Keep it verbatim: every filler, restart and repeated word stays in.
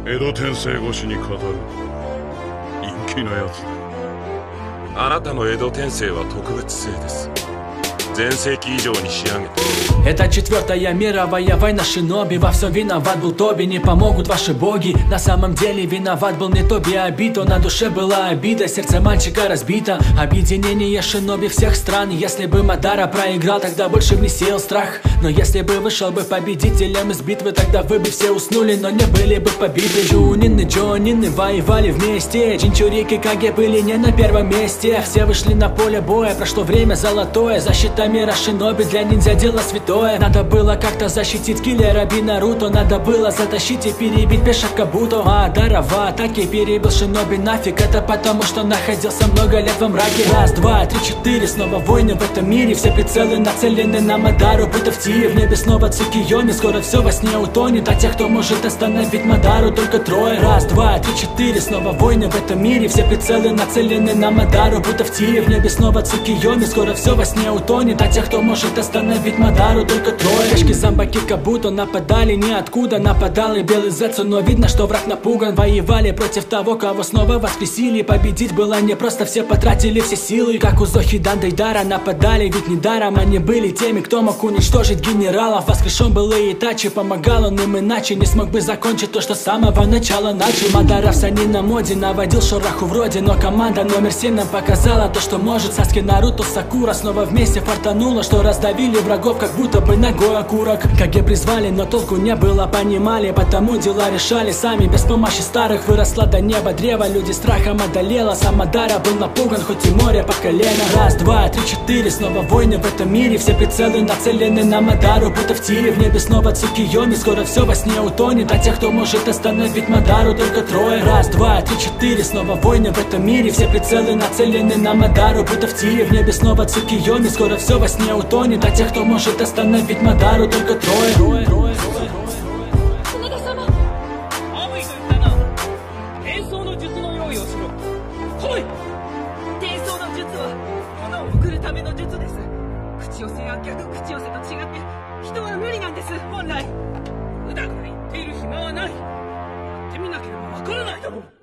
江戸天聖越しに語る陰気なやつだ。あなたの江戸天聖は特別性です。全盛期以上に仕上げて。 Это четвертая мировая война шиноби. Во всем виноват был Тоби, не помогут ваши боги. На самом деле виноват был не Тоби, а Бито. На душе была обида, сердце мальчика разбито. Объединение шиноби всех стран. Если бы Мадара проиграл, тогда больше бы не сеял страх. Но если бы вышел бы победителем из битвы, тогда вы бы все уснули, но не были бы побиты. Джунин и Джонин воевали вместе. Джинчурики Каге были не на первом месте. Все вышли на поле боя, прошло время золотое. Защита мира шиноби для ниндзя дело святое. Надо было как-то защитить киллера Би Наруто. Надо было затащить и перебить пешек Кабуто. Мадара в атаке перебил шиноби нафиг. Это потому что находился много лет во мраке. Раз, два, три, четыре, снова войны в этом мире. Все прицелы нацелены на Мадару, будто в тире. В небе снова Цукиоми, скоро все во сне утонет. А тех, кто может остановить Мадару, только трое. Раз, два, три, четыре, снова войны в этом мире. Все прицелы нацелены на Мадару, будто в тире. В небе снова Цукиоми, скоро все во сне утонет. А тех, кто может остановить Мадару, только трое. Пешки зомбаки Кабуто нападали ниоткуда. Нападал и белый Зецу, но видно, что враг напуган. Воевали против того, кого снова воскресили. Победить было непросто, все потратили все силы. Как у Зохи Дандайдара нападали, ведь недаром они были теми, кто мог уничтожить генералов. Воскрешен был и Итачи, помогал он им иначе. Не смог бы закончить то, что с самого начала начал. Мадара в Сани на моде наводил шороху вроде. Но команда номер семь нам показала то, что может. Саски, Наруто, Сакура снова вместе фартануло, что раздавили врагов, как будто бы ногой окурок. Каге призвали, но толку не было, понимали. Потому дела решали сами, без помощи старых. Выросла до неба древо, люди страхом одолела. Сам Мадара был напуган, хоть и море по колено. Раз, два, три, четыре, снова войны в этом мире. Все прицелы нацелены на Мадару, будто в тире. В небе снова Цукиоми, скоро все во сне утонет. А тех, кто может остановить Мадару, только трое. Раз, два, три, четыре, снова войны в этом мире. Все прицелы нацелены на Мадару, будто в тире. В небе снова Цукиоми, скоро все во сне утонет. А тех, кто может остановить Мадару, только трое. трое, трое, трое. 口寄せや逆口寄せと違って人は無理なんです本来。うだうだ言っている暇はない。やってみなければわからないだろう。